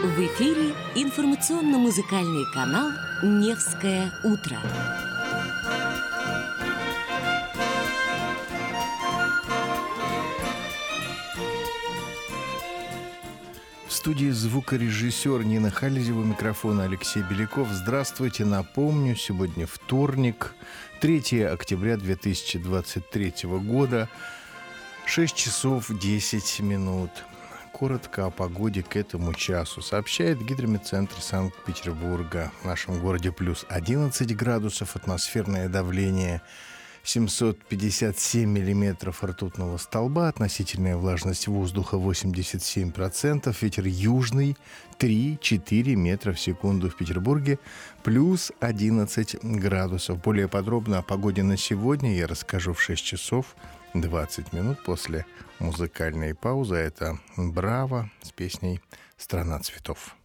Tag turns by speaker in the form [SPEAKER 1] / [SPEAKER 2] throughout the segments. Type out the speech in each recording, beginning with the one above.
[SPEAKER 1] В эфире информационно-музыкальный канал «Невское утро».
[SPEAKER 2] В студии звукорежиссер Нина Хализева, микрофон Алексей Беляков. Здравствуйте. Напомню, сегодня вторник, 3 октября 2023 года, 6 часов 10 минут. Коротко о погоде к этому часу. Сообщает Гидрометцентр Санкт-Петербурга. В нашем городе плюс 11 градусов, атмосферное давление 757 миллиметров ртутного столба, относительная влажность воздуха 87%, ветер южный 3-4 метра в секунду. В Петербурге плюс 11 градусов. Более подробно о погоде на сегодня я расскажу в 6 часов 20 минут после музыкальной паузы. Это «Браво» с песней «Страна цветов».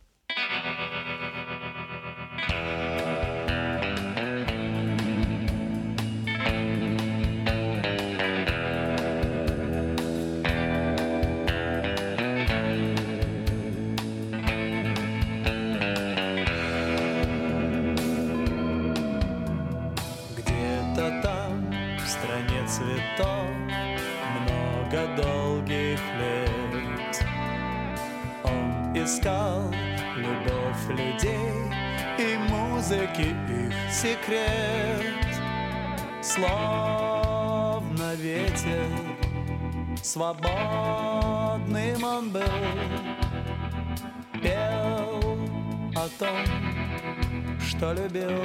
[SPEAKER 3] Где-то там, в стране цветов, много долгих лет он искал любовь людей и музыки их секрет. Словно ветер, свободным он был, пел о том, что любил.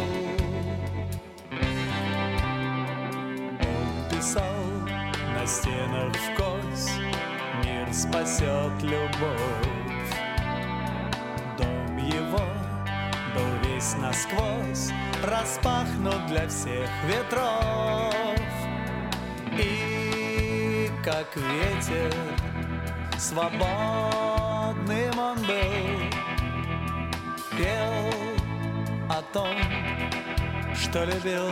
[SPEAKER 3] Он писал на стенах вкось: мир спасет любовь. Дом его был весь насквозь распахнут для всех ветров. И как ветер, свободным он был, пел о том, что любил.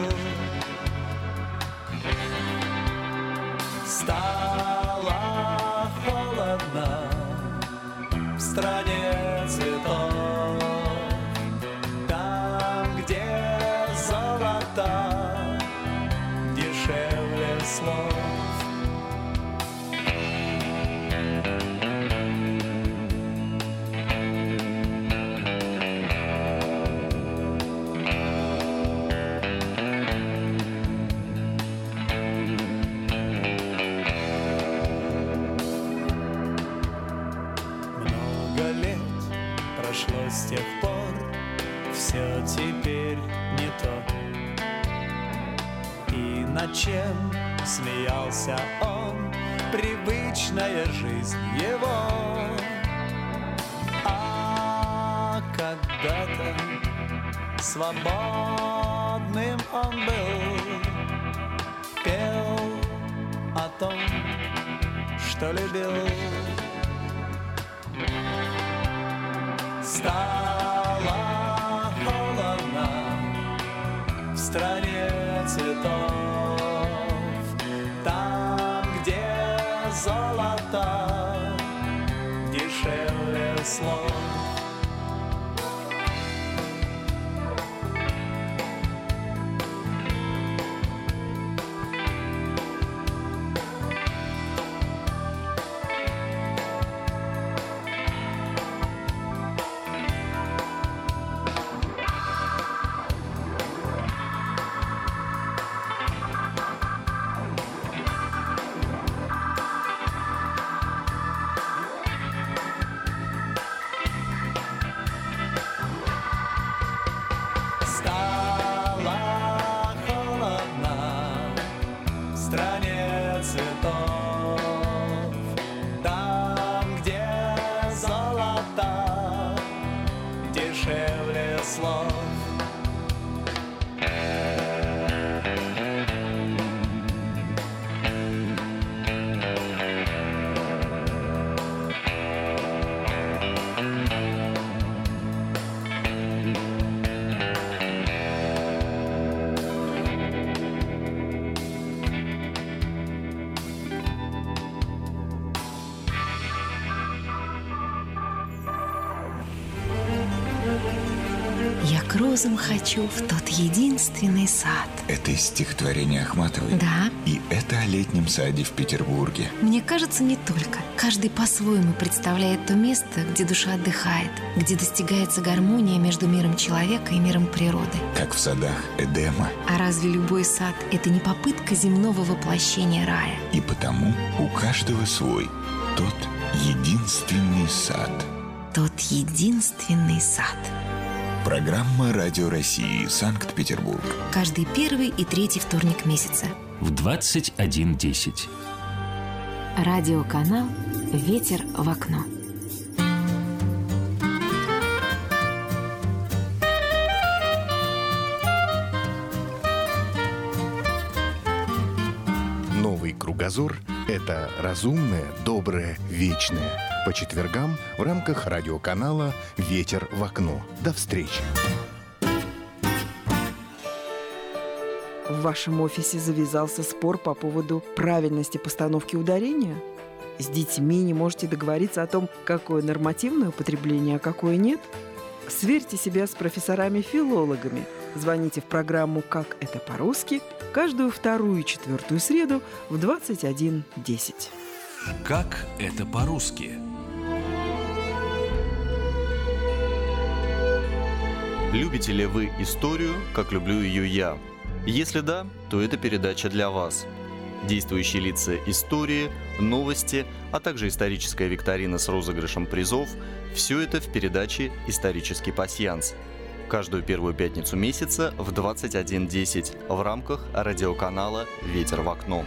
[SPEAKER 3] Стало холодно в стране цветов, там, где золото дешевле слов. С тех пор все теперь не то. И над чем смеялся он, привычная жизнь его. А когда-то свободным он был, пел о том, что любил. Стало холодно в стране цветов, там, где золото дешевле слов.
[SPEAKER 4] Я к розам хочу в тот единственный сад.
[SPEAKER 5] Это из стихотворения Ахматовой?
[SPEAKER 4] Да.
[SPEAKER 5] И это о летнем саде в Петербурге?
[SPEAKER 4] Мне кажется, не только. Каждый по-своему представляет то место, где душа отдыхает, где достигается гармония между миром человека и миром природы.
[SPEAKER 5] Как в садах Эдема.
[SPEAKER 4] А разве любой сад – это не попытка земного воплощения рая?
[SPEAKER 5] И потому у каждого свой тот единственный сад.
[SPEAKER 4] Тот единственный сад.
[SPEAKER 5] Программа «Радио России», Санкт-Петербург.
[SPEAKER 4] Каждый первый и третий вторник месяца.
[SPEAKER 6] В 21:10.
[SPEAKER 4] Радиоканал «Ветер в окно».
[SPEAKER 2] Новый кругозор – это разумное, доброе, вечное. По четвергам в рамках радиоканала «Ветер в окно». До встречи.
[SPEAKER 7] В вашем офисе завязался спор по поводу правильности постановки ударения? С детьми не можете договориться о том, какое нормативное употребление, а какое нет? Сверьте себя с профессорами-филологами. Звоните в программу «Как это по-русски» каждую вторую и четвертую среду в 21:10.
[SPEAKER 6] Как это по-русски?
[SPEAKER 8] Любите ли вы историю, как люблю ее я? Если да, то это передача для вас. Действующие лица истории, новости, а также историческая викторина с розыгрышем призов – все это в передаче «Исторический пасьянс». Каждую первую пятницу месяца в 21:10 в рамках радиоканала «Ветер в окно».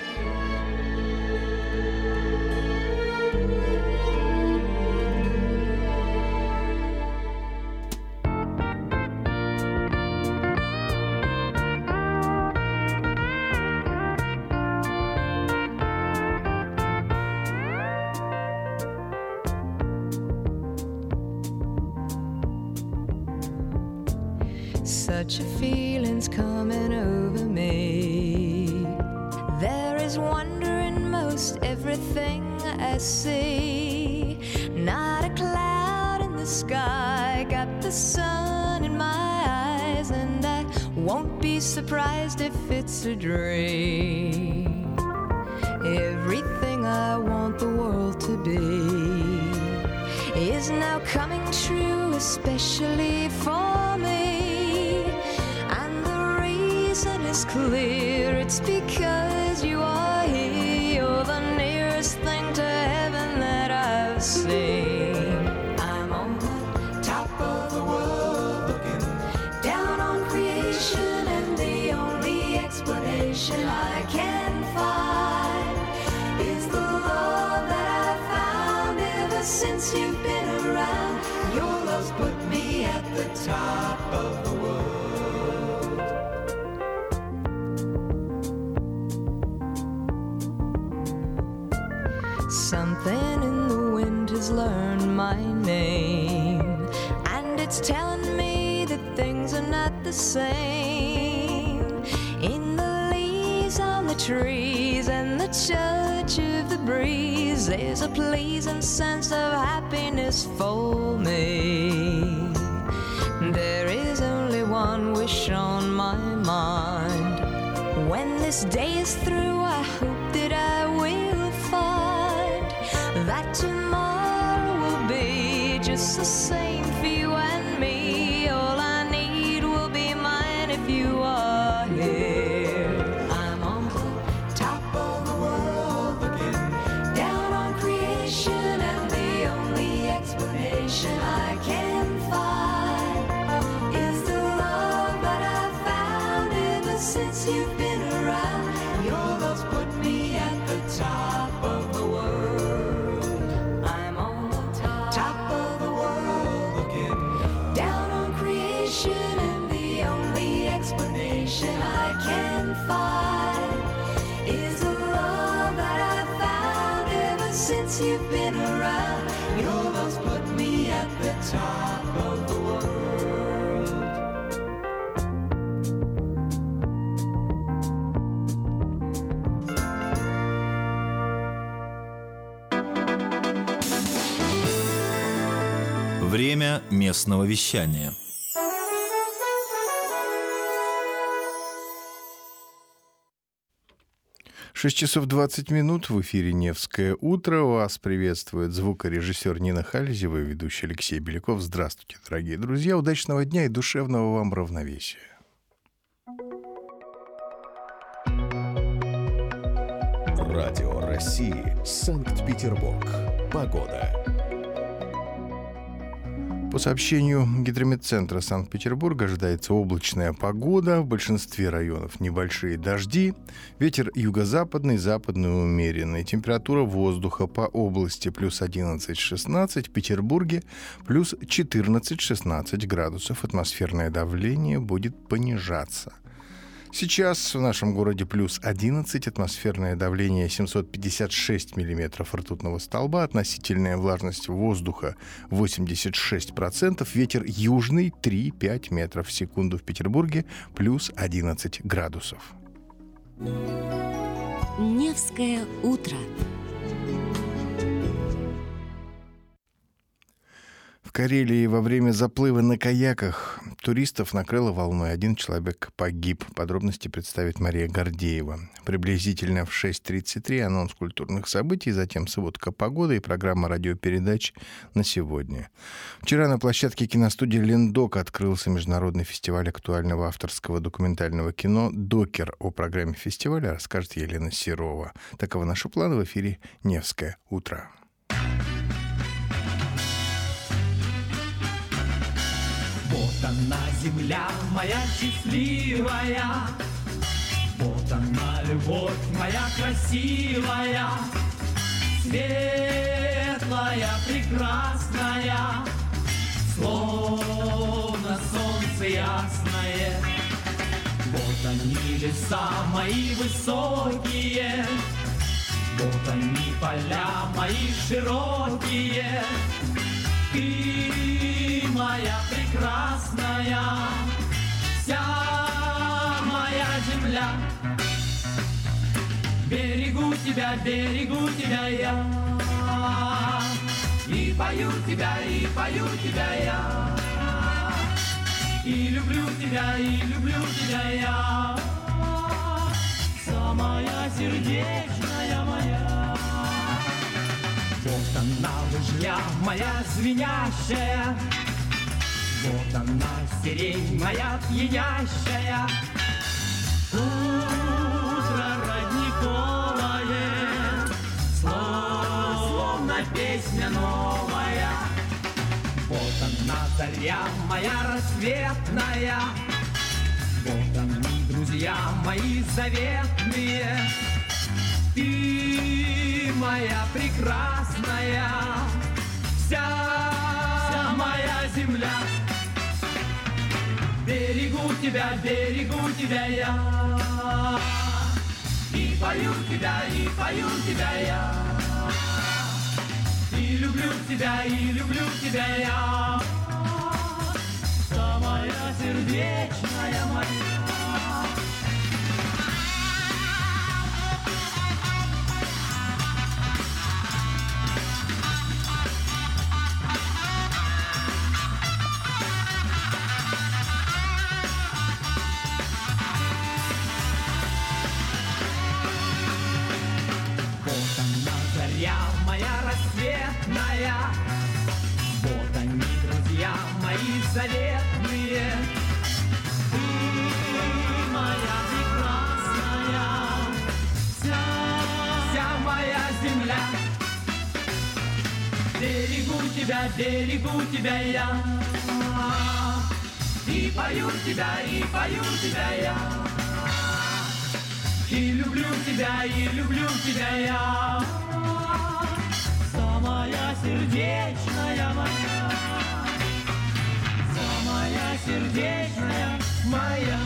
[SPEAKER 9] Such a feeling's coming over me. There is wonder in most everything I see. Not a cloud in the sky, got the sun in my eyes, and I won't be surprised if it's a dream. Everything I want the world to be is now coming true, especially for me. It's clear, it's because you are here. You're the nearest thing to heaven that I've seen. I'm on the top of the world, looking down on creation, and the only explanation I can find is the love that I've found ever since you've been around. Your love's put me at the top of the world. Something in the wind has learned my name, and it's telling me that things are not the same. In the leaves on the trees and the touch of the breeze, there's a pleasing sense of happiness for me. There is only one wish on my mind. When this day is through, I hope that I will find that tomorrow will be just the same for you and me. All I need will be mine if you are here. I'm on the top of the world, looking down on creation, and the only explanation I can find is the love that I've found ever since you've been around. Your love's put me at the top of the world. I'm on the top of the world, looking down on creation, and the only explanation I can find is the love that I've found ever since you've been around. Your love's put me at the top of the world.
[SPEAKER 10] Время местного вещания.
[SPEAKER 2] 6 часов 20 минут в эфире «Невское утро». Вас приветствует звукорежиссер Нина Хальзева и ведущий Алексей Беляков. Здравствуйте, дорогие друзья. Удачного дня и душевного вам равновесия.
[SPEAKER 10] Радио России. Санкт-Петербург. Погода.
[SPEAKER 2] По сообщению Гидрометцентра Санкт-Петербурга ожидается облачная погода, в большинстве районов небольшие дожди, ветер юго-западный, западный умеренный, температура воздуха по области плюс 11-16, в Петербурге плюс 14-16 градусов, атмосферное давление будет понижаться. Сейчас в нашем городе плюс 11, атмосферное давление 756 миллиметров ртутного столба, относительная влажность воздуха 86%, ветер южный 3-5 метров в секунду, в Петербурге плюс 11 градусов.
[SPEAKER 1] Невское утро.
[SPEAKER 2] В Карелии во время заплыва на каяках туристов накрыло волной. 1 человек погиб. Подробности представит Мария Гордеева. Приблизительно в 6:33 анонс культурных событий, затем сводка погоды и программа радиопередач на сегодня. Вчера на площадке киностудии «Лендок» открылся международный фестиваль актуального авторского документального кино «Докер». О программе фестиваля расскажет Елена Серова. Таковы наши планы в эфире «Невское утро».
[SPEAKER 3] Вот она, земля моя счастливая, вот она, любовь моя красивая, светлая, прекрасная, словно солнце ясное. Вот они, леса мои высокие, вот они, поля мои широкие. Ты моя прекрасная, вся моя земля. Берегу тебя я, и пою тебя я, и люблю тебя я, самая сердечная моя. Вот она, лыжня моя звенящая, вот она, сирень моя пьянящая. Утро родниковое, словно песня новая. Вот она, заря моя рассветная, вот они, друзья мои заветные. Ты моя прекрасная, вся моя земля. Берегу тебя я, и пою тебя я, и люблю тебя я, самая сердечная моя. Вот они, друзья мои заветные. Ты моя прекрасная, вся моя земля. Берегу тебя я, и пою тебя я, и люблю тебя я, самая сердечная моя, самая сердечная моя.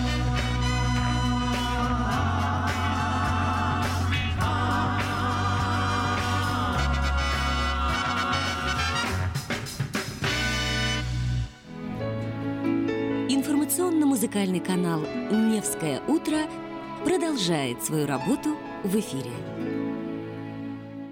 [SPEAKER 1] Информационно-музыкальный канал «Невское утро» продолжает свою работу в эфире.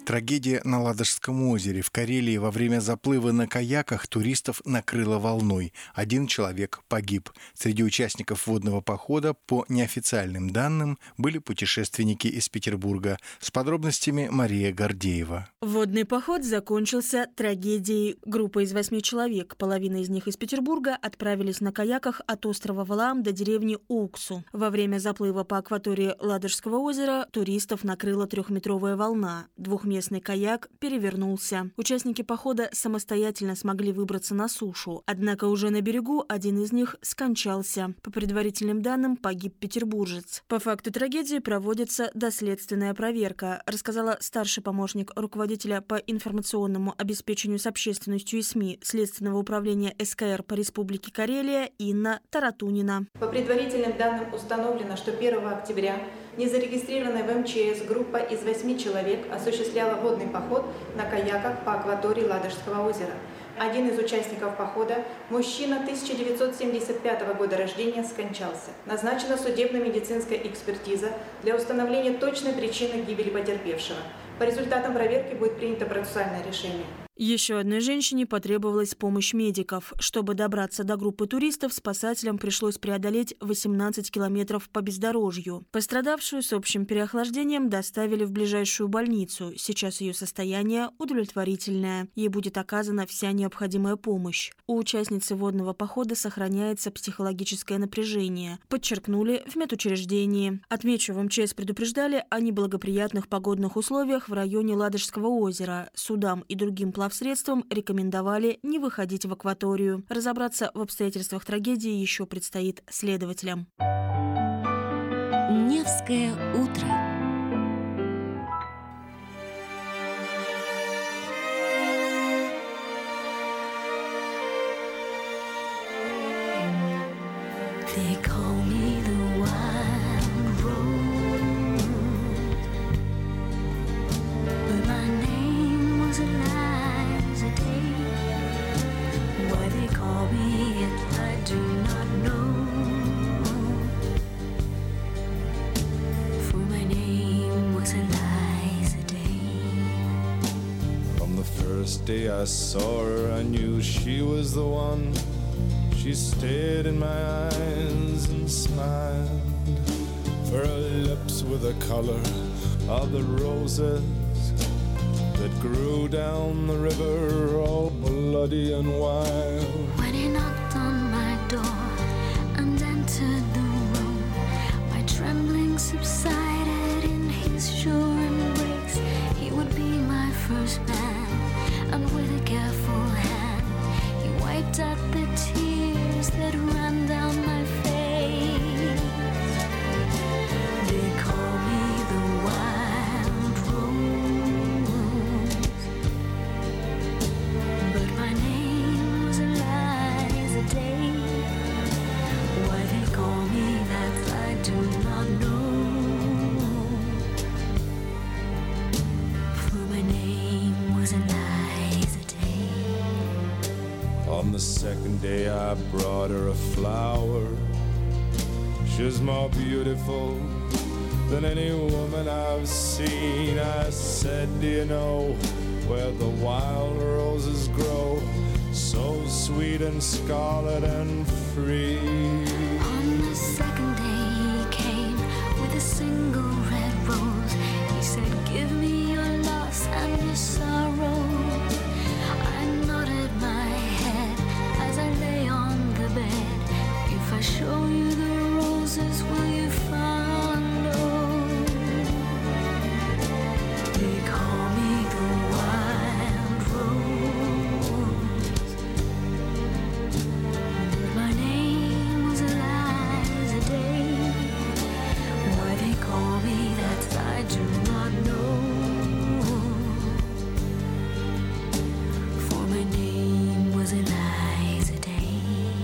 [SPEAKER 2] Трагедия на Ладожском озере. В Карелии во время заплыва на каяках туристов накрыло волной. 1 человек погиб. Среди участников водного похода, по неофициальным данным, были путешественники из Петербурга. С подробностями Мария Гордеева.
[SPEAKER 11] Водный поход закончился трагедией. Группа из 8 человек, половина из них из Петербурга, отправились на каяках от острова Валаам до деревни Уксу. Во время заплыва по акватории Ладожского озера туристов накрыла 3-метровая волна. Двухместный каяк перевернулся. Участники похода самостоятельно смогли выбраться на сушу. Однако уже на берегу один из них скончался. По предварительным данным, погиб петербуржец. По факту трагедии проводится доследственная проверка, рассказала старший помощник руководителя по информационному обеспечению с общественностью и СМИ Следственного управления СКР по Республике Карелия Инна Таратунина.
[SPEAKER 12] По предварительным данным установлено, что 1 октября незарегистрированная в МЧС группа из 8 человек осуществляла водный поход на каяках по акватории Ладожского озера. Один из участников похода, мужчина 1975 года рождения, скончался. Назначена судебно-медицинская экспертиза для установления точной причины гибели потерпевшего. По результатам проверки будет принято процессуальное решение.
[SPEAKER 11] Еще одной женщине потребовалась помощь медиков. Чтобы добраться до группы туристов, спасателям пришлось преодолеть 18 километров по бездорожью. Пострадавшую с общим переохлаждением доставили в ближайшую больницу. Сейчас ее состояние удовлетворительное. Ей будет оказана вся необходимая помощь. У участницы водного похода сохраняется психологическое напряжение, подчеркнули в медучреждении. Отмечу, в МЧС предупреждали о неблагоприятных погодных условиях в районе Ладожского озера. Судам и другим плавсредствам рекомендовали не выходить в акваторию. Разобраться в обстоятельствах трагедии еще предстоит следователям.
[SPEAKER 1] Невское утро.
[SPEAKER 9] They call me the wild rose, but my name was Eliza Day. Why they call me it, I do not know, for my name was Eliza Day.
[SPEAKER 3] From the first day I saw her, I knew she was the one. She stared in my eyes and smiled, for her lips were the color of the roses that grew down the river, all bloody and wild.
[SPEAKER 9] When he knocked on my door and entered the room, my trembling subsided in his sure embrace. He would be my first man, and with a careful hand he wiped out the tears that ran down my face. They call me the wild rose, but my name was Eliza Day. Why they call me that I do not know, for my name was Eliza Day.
[SPEAKER 3] On the second day I brought her a flower. She's more beautiful than any woman I've seen. I said, do you know where the wild roses grow, so sweet and scarlet and free?
[SPEAKER 9] On the second day he came with a single red rose. He said, give me your loss and your sorrow. I nodded my head as I lay on the bed. If I show you the roses, will you follow? They call me the wild rose, but my name was Eliza Day. Why they call me that I do not know, for my name was Eliza Day.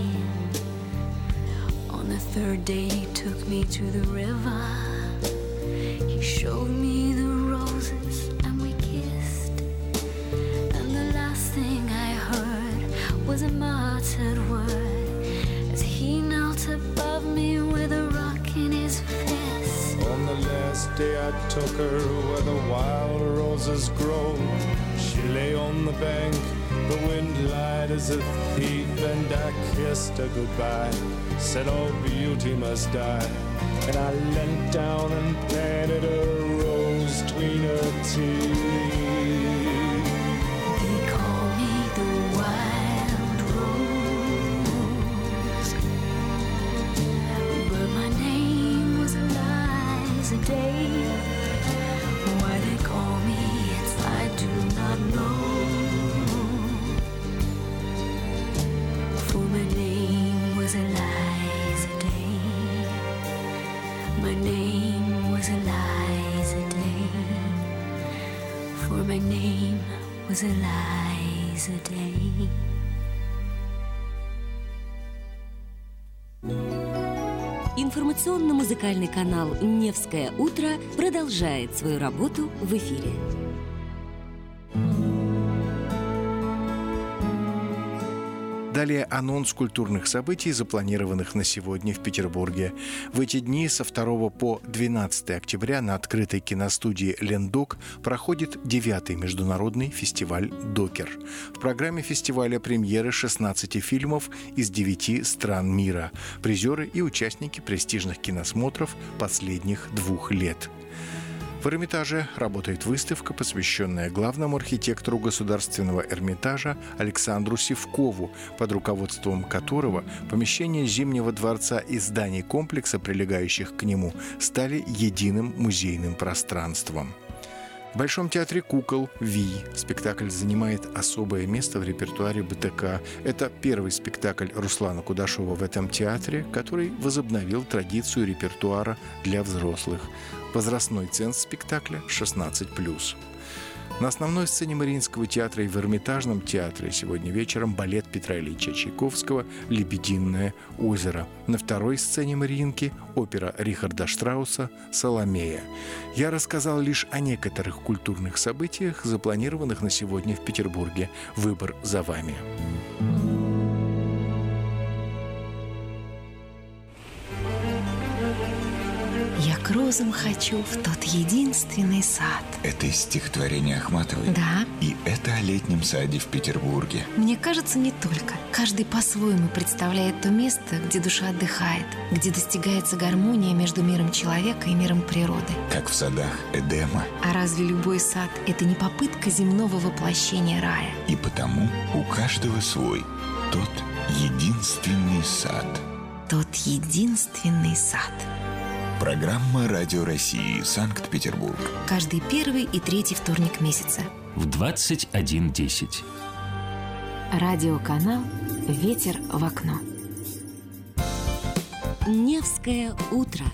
[SPEAKER 9] On the third day he took me to the river. He showed me the roses and we kissed, and the last thing I heard was a muttered word as he knelt above me with a rock in his fist.
[SPEAKER 3] On the last first day I took her where the wild roses grow. She lay on the bank, the wind lied as a thief, and I kissed her goodbye, said all beauty must die. And I leant down and planted a rose between her teeth.
[SPEAKER 9] They call me the wild rose, but my name was Eliza Day. Why they call me, it's I do not know. For my name was Eliza Day. My name was Eliza Day. For my name was Eliza Day.
[SPEAKER 1] Информационно-музыкальный канал «Невское утро» продолжает свою работу в эфире.
[SPEAKER 2] Далее анонс культурных событий, запланированных на сегодня в Петербурге. В эти дни со 2 по 12 октября на открытой киностудии «Лендок» проходит 9-й международный фестиваль «Докер». В программе фестиваля премьеры 16 фильмов из 9 стран мира, призеры и участники престижных киносмотров последних 2 лет. В Эрмитаже работает выставка, посвященная главному архитектору Государственного Эрмитажа Александру Сивкову, под руководством которого помещения Зимнего дворца и зданий комплекса, прилегающих к нему, стали единым музейным пространством. В Большом театре кукол «Вий» спектакль занимает особое место в репертуаре БТК. Это первый спектакль Руслана Кудашова в этом театре, который возобновил традицию репертуара для взрослых. Возрастной ценз спектакля 16+. На основной сцене Мариинского театра и в Эрмитажном театре сегодня вечером балет Петра Ильича Чайковского «Лебединое озеро». На второй сцене Мариинки опера Рихарда Штрауса «Соломея». Я рассказал лишь о некоторых культурных событиях, запланированных на сегодня в Петербурге. Выбор за вами.
[SPEAKER 4] Я к розам хочу в тот единственный сад.
[SPEAKER 5] Это из стихотворения Ахматовой?
[SPEAKER 4] Да.
[SPEAKER 5] И это о летнем саде в Петербурге.
[SPEAKER 4] Мне кажется, не только. Каждый по-своему представляет то место, где душа отдыхает, где достигается гармония между миром человека и миром природы.
[SPEAKER 5] Как в садах Эдема.
[SPEAKER 4] А разве любой сад – это не попытка земного воплощения рая?
[SPEAKER 5] И потому у каждого свой. Тот единственный сад.
[SPEAKER 4] Тот единственный сад.
[SPEAKER 5] Программа «Радио России», Санкт-Петербург.
[SPEAKER 4] Каждый первый и третий вторник месяца.
[SPEAKER 6] В 21:10.
[SPEAKER 4] Радиоканал «Ветер в окно».
[SPEAKER 1] Невское утро.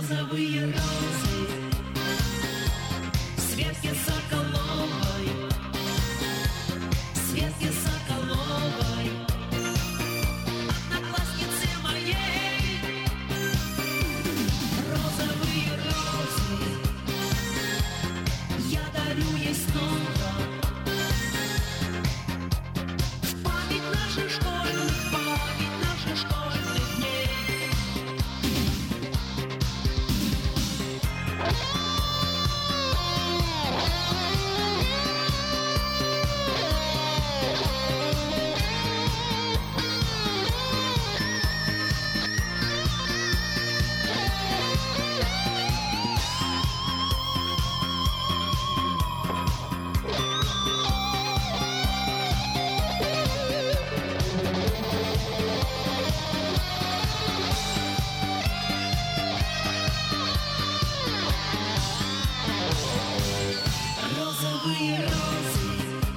[SPEAKER 13] розовые розы Светке Соколовой, Светке Соколовой, однокласснице моей. Розовые розы я дарю ей снова в память наших школьных дней. Розовые розы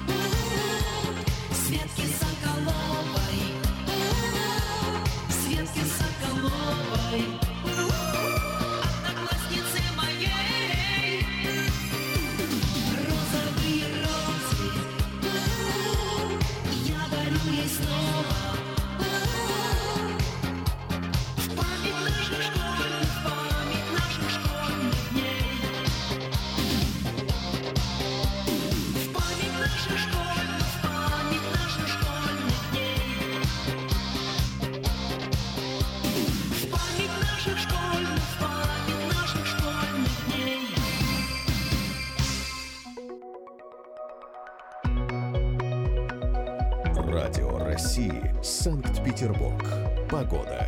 [SPEAKER 13] Светке Соколовой, Светке Соколовой, однокласснице моей. Розовые розы я дарю ей снова в память наших школьных дней. В память наших школьных дней. В память наших школьных дней.
[SPEAKER 10] Радио России. Санкт-Петербург. Погода.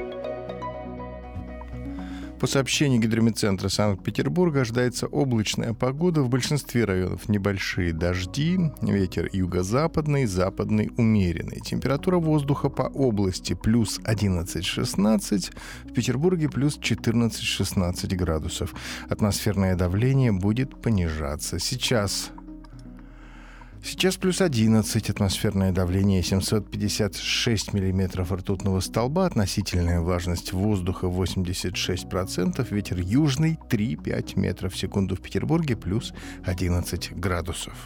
[SPEAKER 2] По сообщению Гидрометцентра Санкт-Петербурга ожидается облачная погода. В большинстве районов небольшие дожди. Ветер юго-западный, западный умеренный. Температура воздуха по области плюс 11-16. В Петербурге плюс 14-16 градусов. Атмосферное давление будет понижаться. Сейчас плюс 11, атмосферное давление 756 миллиметров ртутного столба, относительная влажность воздуха 86%, ветер южный 3-5 метров в секунду в Петербурге, плюс 11 градусов.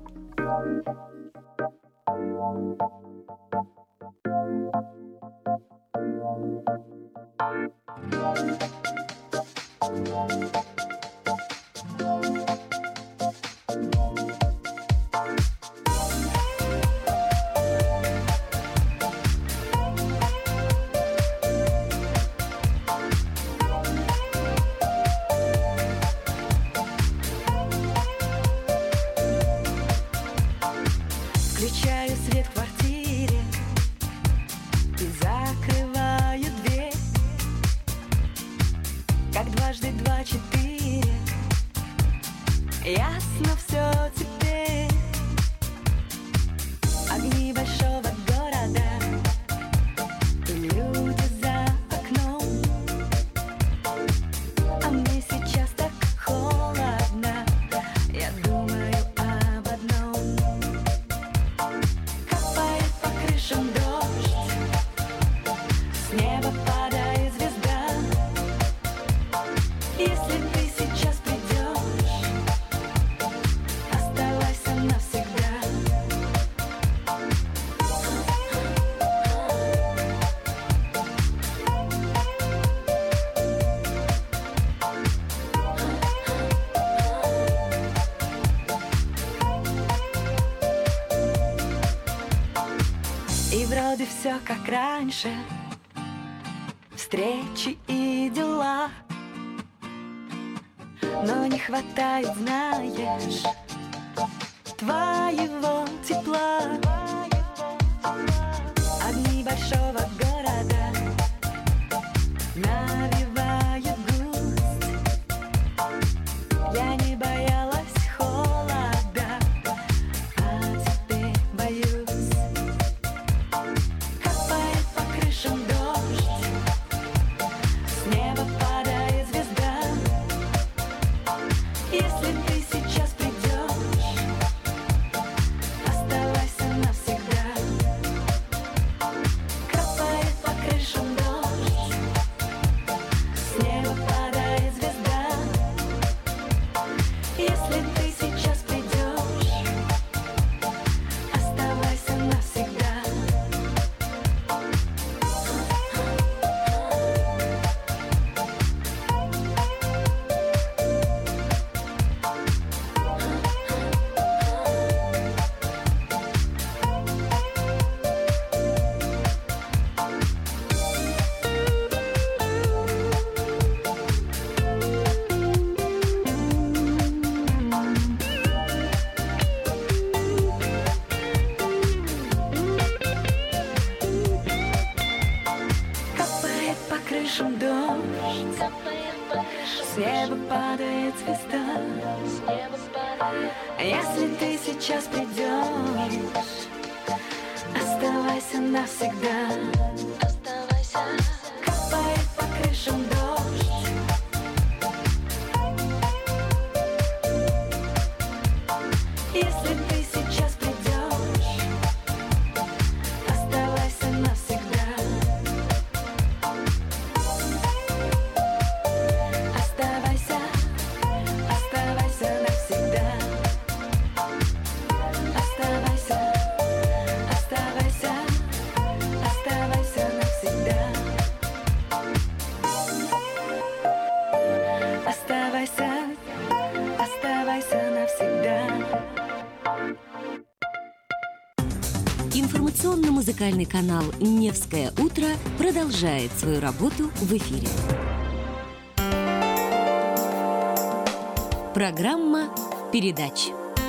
[SPEAKER 9] Включаю свет в квартире и закрываю дверь. Как дважды два — 4. Ясно все теперь. Огни большого города и люди за окном. А мне сейчас так холодно. Я думаю об одном. Капает по крышам дождь, с неба падает звезда. Если ты сейчас придешь, оставайся навсегда. И вроде все как раньше, встречи и дела. Но не хватает, знаешь, твоего тепла. Огни большого города навевают грусть. Я не боялась холода, а теперь боюсь. Капает по крышам дождь, с неба падает звезда. Если ты сейчас придешь, оставайся навсегда. С неба падает звезда. Если ты сейчас придешь, оставайся навсегда. Капает по крышам дождь. Если ты сейчас придешь, оставайся навсегда. Оставайся, оставайся навсегда. Оставайся, оставайся, оставайся навсегда. Оставайся, оставайся навсегда.
[SPEAKER 1] Информационно-музыкальный канал «Невское утро» продолжает свою работу в эфире. Программа передач.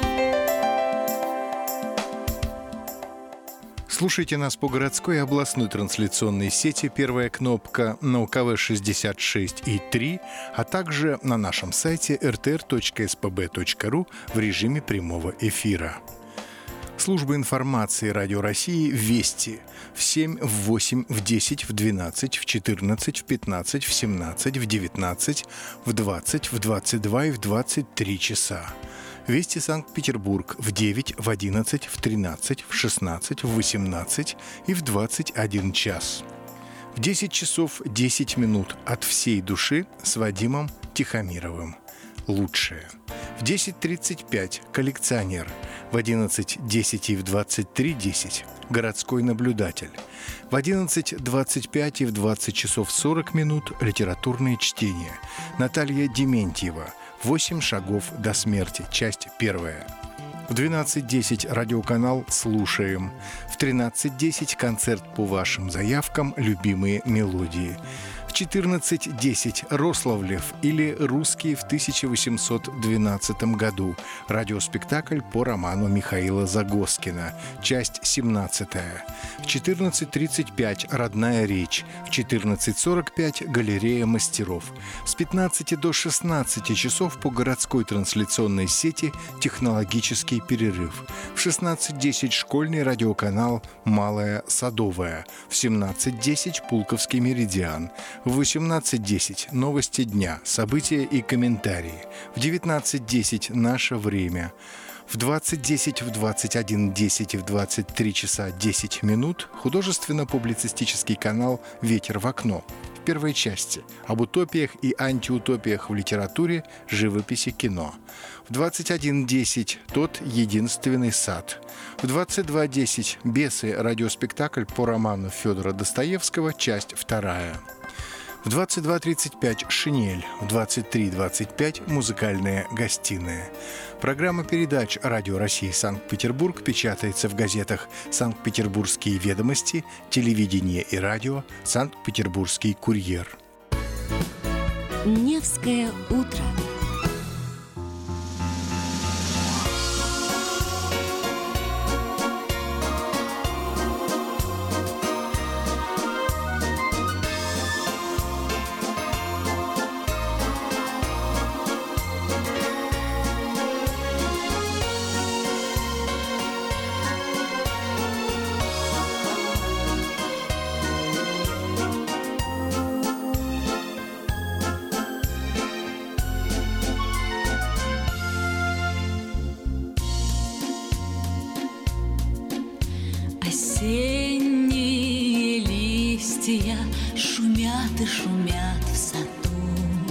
[SPEAKER 2] Слушайте нас по городской и областной трансляционной сети. Первая кнопка на УКВ 66 и 3, а также на нашем сайте rtr.spb.ru в режиме прямого эфира. Служба информации Радио России «Вести» в 7, в 8, в 10, в 12, в 14, в 15, в 17, в 19, в 20, в 22 и в 23 часа. «Вести Санкт-Петербург» в 9, в 11, в 13, в 16, в 18 и в 21 час. В 10 часов 10 минут от всей души с Вадимом Тихомировым. Лучшее. В 10:35 «Коллекционер». В 11:10 и в 23:10 «Городской наблюдатель». В 11:25 и в 20 часов 40 минут «Литературное чтение». Наталья Дементьева. «8 шагов до смерти». Часть 1. В 12:10 радиоканал «Слушаем». В 13:10 концерт по вашим заявкам «Любимые мелодии». В 14:10 Рославлев или «Русские в 1812 году». Радиоспектакль по роману Михаила Загоскина. Часть 17. В 14:35 «Родная речь». В 14:45 «Галерея мастеров». С 15 до 16 часов по городской трансляционной сети «Технологический перерыв». В 16:10 школьный радиоканал «Малая Садовая». В 17:10 Пулковский меридиан. В 18:10 новости дня, события и комментарии. В 19:10 наше время. В 20:10, в 21:10 и в 23 часа 10 минут художественно-публицистический канал «Ветер в окно». В первой части об утопиях и антиутопиях в литературе, живописи, кино. В 21:10 «Тот единственный сад». В 22:10 «Бесы» радиоспектакль по роману Федора Достоевского, часть 2. В 22:35 «Шинель», в 23:25 «Музыкальная гостиная». Программа передач «Радио России Санкт-Петербург» печатается в газетах «Санкт-Петербургские ведомости», «Телевидение и радио», «Санкт-Петербургский курьер».
[SPEAKER 1] Невское утро.
[SPEAKER 14] Осенние листья шумят и шумят в саду.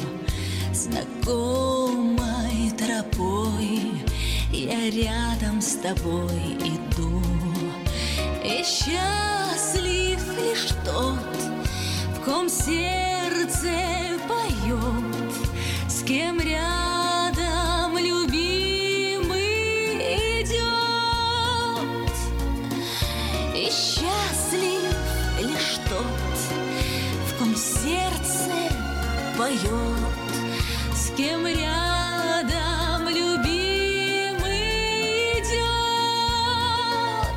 [SPEAKER 14] Знакомой тропой я рядом с тобой иду. И счастлив лишь тот, в ком сердце поет, с кем рядом любимый идет. И счастлив лишь тот, в ком сердце поет, с кем рядом любимый идет.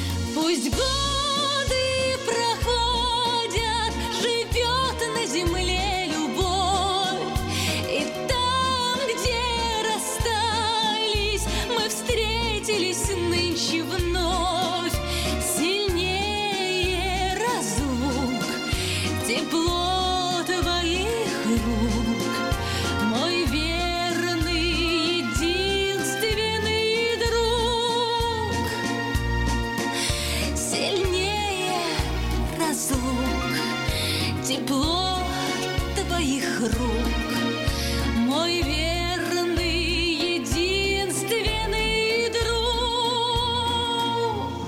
[SPEAKER 14] Пусть годы проходят, живет на земле твоих рук, мой верный, единственный друг.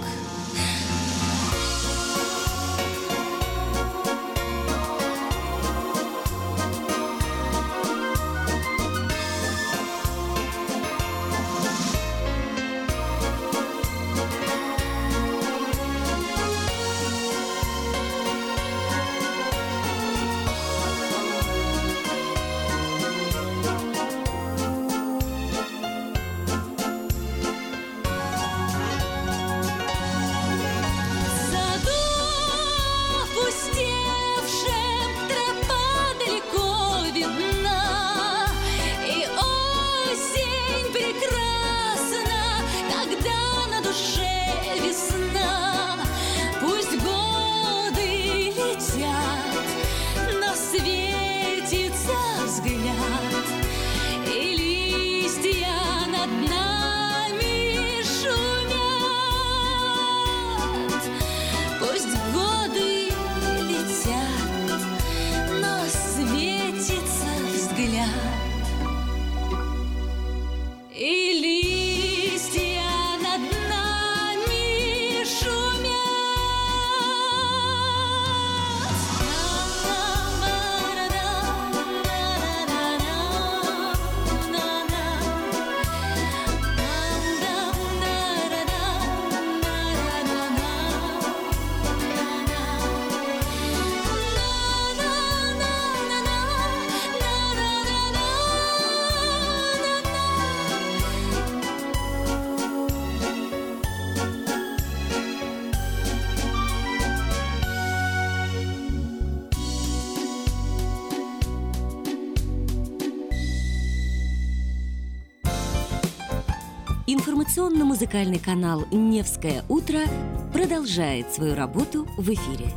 [SPEAKER 1] Информационно-музыкальный канал «Невское утро» продолжает свою работу в эфире.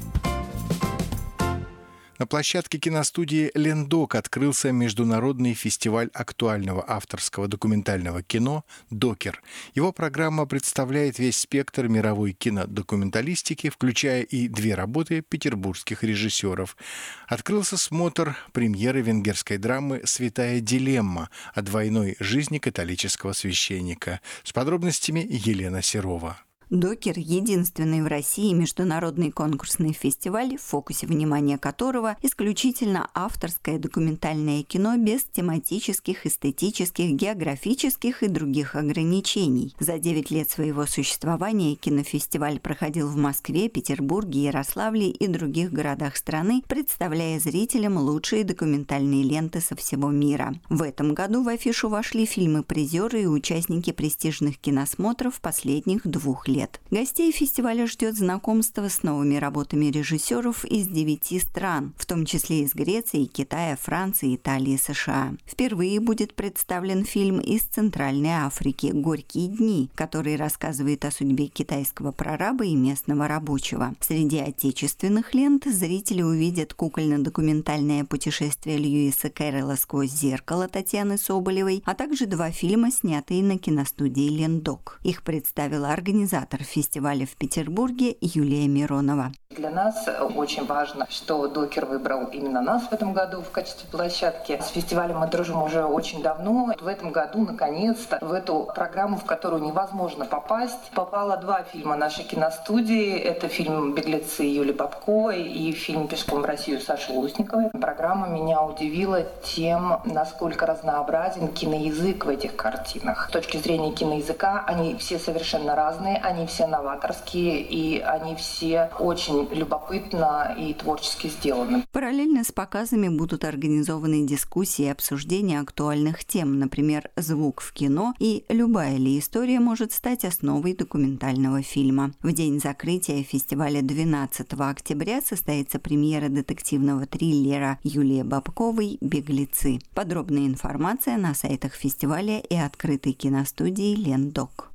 [SPEAKER 2] На площадке киностудии «Лендок» открылся международный фестиваль актуального авторского документального кино «Докер». Его программа представляет весь спектр мировой кинодокументалистики, включая и 2 работы петербургских режиссеров. Открылся смотр премьеры венгерской драмы «Святая дилемма» о двойной жизни католического священника. С подробностями Елена Серова.
[SPEAKER 15] «Докер» — единственный в России международный конкурсный фестиваль, в фокусе внимания которого исключительно авторское документальное кино без тематических, эстетических, географических и других ограничений. За 9 лет своего существования кинофестиваль проходил в Москве, Петербурге, Ярославле и других городах страны, представляя зрителям лучшие документальные ленты со всего мира. В этом году в афишу вошли фильмы-призеры и участники престижных киносмотров последних 2 лет. Гостей фестиваля ждет знакомство с новыми работами режиссеров из 9 стран, в том числе из Греции, Китая, Франции, Италии, США. Впервые будет представлен фильм из Центральной Африки «Горькие дни», который рассказывает о судьбе китайского прораба и местного рабочего. Среди отечественных лент зрители увидят кукольно-документальное путешествие Льюиса Кэрролла «Сквозь зеркало» Татьяны Соболевой, а также 2 фильма, снятые на киностудии «Лендок». Их представила организатор фестиваля в Петербурге Юлия Миронова.
[SPEAKER 16] Для нас очень важно, что «Докер» выбрал именно нас в этом году в качестве площадки. С фестивалем мы дружим уже очень давно. В этом году, наконец-то, в эту программу, в которую невозможно попасть, попало 2 фильма нашей киностудии. Это фильм «Беглецы» Юлии Бабковой и фильм «Пешком в Россию» Саши Лусниковой. Программа меня удивила тем, насколько разнообразен киноязык в этих картинах. С точки зрения киноязыка они все совершенно разные, они все новаторские, и они все очень любопытно и творчески сделаны.
[SPEAKER 15] Параллельно с показами будут организованы дискуссии и обсуждения актуальных тем, например, звук в кино и любая ли история может стать основой документального фильма. В день закрытия фестиваля 12 октября состоится премьера детективного триллера Юлии Бабковой «Беглецы». Подробная информация на сайтах фестиваля и открытой киностудии «Лендок».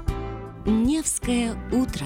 [SPEAKER 1] Невское утро.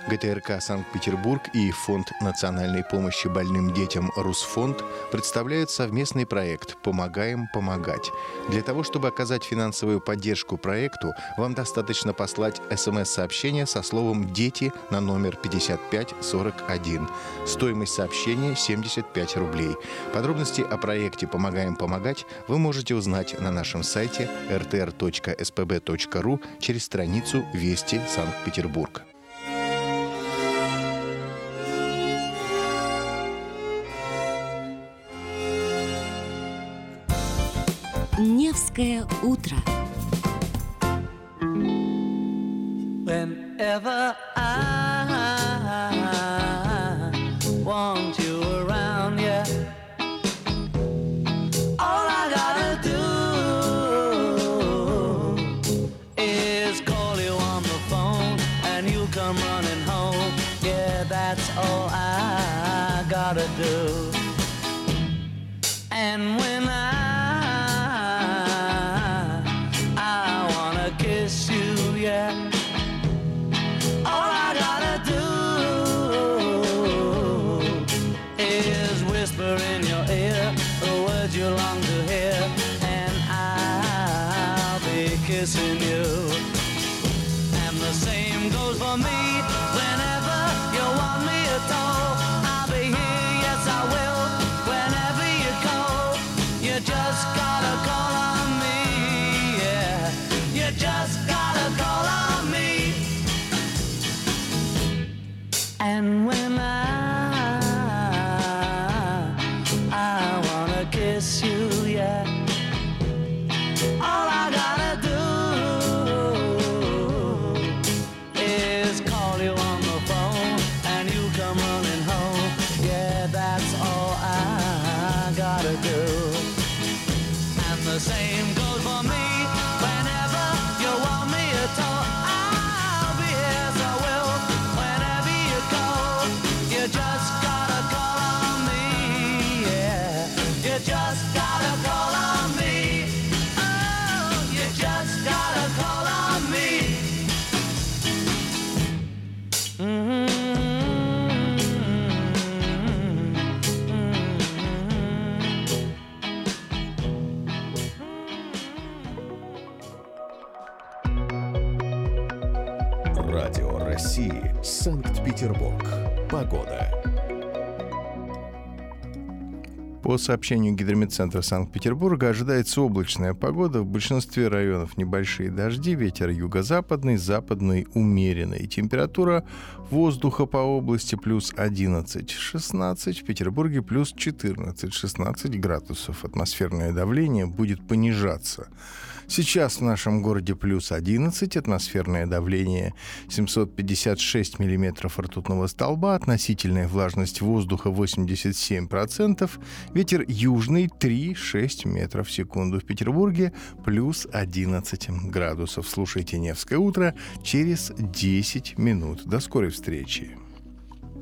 [SPEAKER 2] ГТРК «Санкт-Петербург» и Фонд национальной помощи больным детям «Русфонд» представляют совместный проект «Помогаем помогать». Для того, чтобы оказать финансовую поддержку проекту, вам достаточно послать СМС-сообщение со словом «Дети» на номер 5541. Стоимость сообщения 75 рублей. Подробности о проекте «Помогаем помогать» вы можете узнать на нашем сайте rtr.spb.ru через страницу «Вести Санкт-Петербург».
[SPEAKER 1] Невское утро.
[SPEAKER 13] Whenever I want you around, yeah, all I gotta do is call you on the phone and you come running home. Yeah, that's all I gotta do. And when I wanna kiss you, yeah, all I gotta do is whisper in your ear the words you long to hear, and I'll be kissing you. And the same goes for me. Whenever you want me at all, I'll be here, yes I will. Whenever you call, you just gotta call on me, yeah, you just gotta call on me. And when I wanna kiss you, yeah, all I gotta do is call you on the phone and you come running home. Yeah, that's all I gotta do. And the same goes for me. Whenever you want me at all, I'll be here, so I will. Whenever you call, you just gotta call on me, yeah, you just gotta call on me. Oh, you just gotta call on me.
[SPEAKER 10] Радио России. Санкт-Петербург. Погода.
[SPEAKER 2] По сообщению Гидрометцентра Санкт-Петербурга ожидается облачная погода. В большинстве районов небольшие дожди, ветер юго-западный, западный умеренный. Температура воздуха по области плюс 11-16, в Петербурге плюс 14-16 градусов. Атмосферное давление будет понижаться. Сейчас в нашем городе плюс 11, атмосферное давление 756 миллиметров ртутного столба, относительная влажность воздуха 87%, ветер южный 3-6 метров в секунду. В Петербурге плюс 11 градусов. Слушайте «Невское утро» через 10 минут. До скорой встречи.